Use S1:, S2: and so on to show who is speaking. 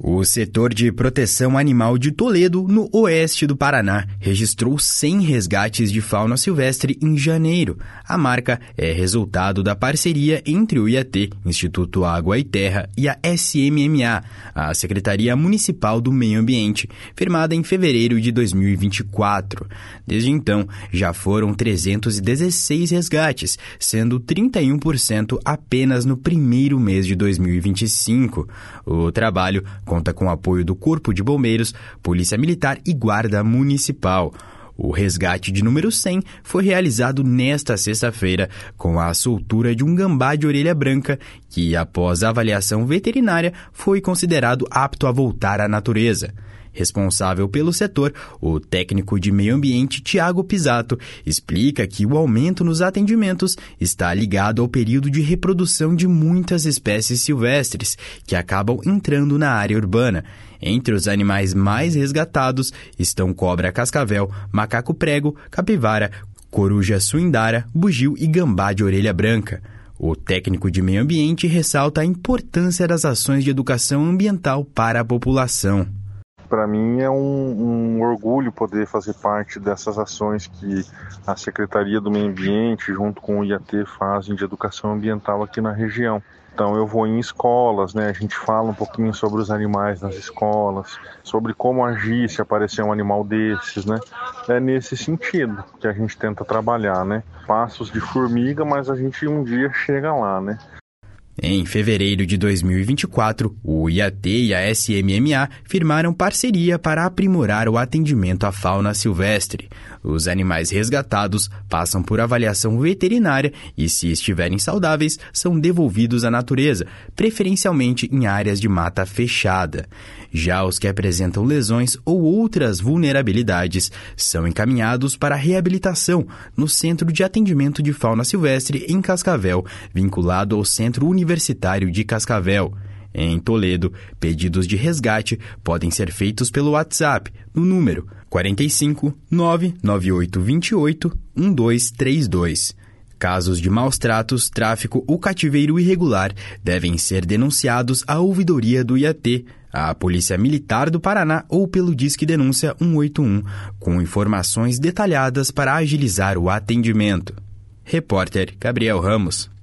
S1: O setor de proteção animal de Toledo, no oeste do Paraná, registrou 100 resgates de fauna silvestre em janeiro. A marca é resultado da parceria entre o IAT, Instituto Água e Terra, e a SMMA, a Secretaria Municipal do Meio Ambiente, firmada em fevereiro de 2024. Desde então, já foram 316 resgates, sendo 31% apenas no primeiro mês de 2025. O trabalho conta com o apoio do Corpo de Bombeiros, Polícia Militar e Guarda Municipal. O resgate de número 100 foi realizado nesta sexta-feira com a soltura de um gambá de orelha branca que, após a avaliação veterinária, foi considerado apto a voltar à natureza. Responsável pelo setor, o técnico de meio ambiente Tiago Pisato explica que o aumento nos atendimentos está ligado ao período de reprodução de muitas espécies silvestres que acabam entrando na área urbana. Entre os animais mais resgatados estão cobra cascavel, macaco prego, capivara, coruja suindara, bugio e gambá de orelha branca. O técnico de meio ambiente ressalta a importância das ações de educação ambiental para a população.
S2: Para mim é um orgulho poder fazer parte dessas ações que a Secretaria do Meio Ambiente, junto com o IAT, fazem de educação ambiental aqui na região. Então eu vou em escolas, né? A gente fala um pouquinho sobre os animais nas escolas, sobre como agir se aparecer um animal desses, né? É nesse sentido que a gente tenta trabalhar, né? Passos de formiga, mas a gente um dia chega lá, né?
S1: Em fevereiro de 2024, o IAT e a SMMA firmaram parceria para aprimorar o atendimento à fauna silvestre. Os animais resgatados passam por avaliação veterinária e, se estiverem saudáveis, são devolvidos à natureza, preferencialmente em áreas de mata fechada. Já os que apresentam lesões ou outras vulnerabilidades são encaminhados para reabilitação no Centro de Atendimento de Fauna Silvestre em Cascavel, vinculado ao Centro Universitário de Cascavel. Em Toledo, pedidos de resgate podem ser feitos pelo WhatsApp, no número 45 99828 1232. Casos de maus tratos, tráfico ou cativeiro irregular devem ser denunciados à ouvidoria do IAT, à Polícia Militar do Paraná ou pelo Disque Denúncia 181, com informações detalhadas para agilizar o atendimento. Repórter Gabriel Ramos.